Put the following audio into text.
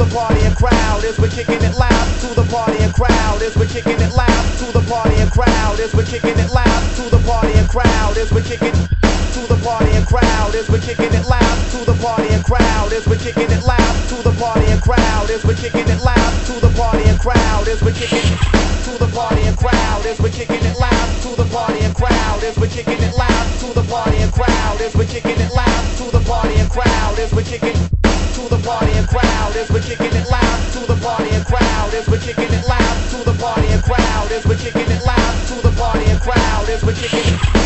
the party and crowd as we're kicking it loud to the party and crowd as we're kicking it loud to the party and crowd as we're kicking it loud to the party and crowd as we're kicking to the party and crowd as we're kicking it loud to the party and crowd as we're kicking it loud to the party and crowd as we're kicking it loud to the party and crowd as we're kicking to the party and crowd as we're kicking it loud to the party and crowd as we're kicking it loud to the party and crowd as we're kicking it loud to the party and crowd as we're kicking to the party and crowd as we're kicking it loud to the party and crowd as we're kicking it loud to the party and crowd as we're kicking it loud to the party and crowd as we're kicking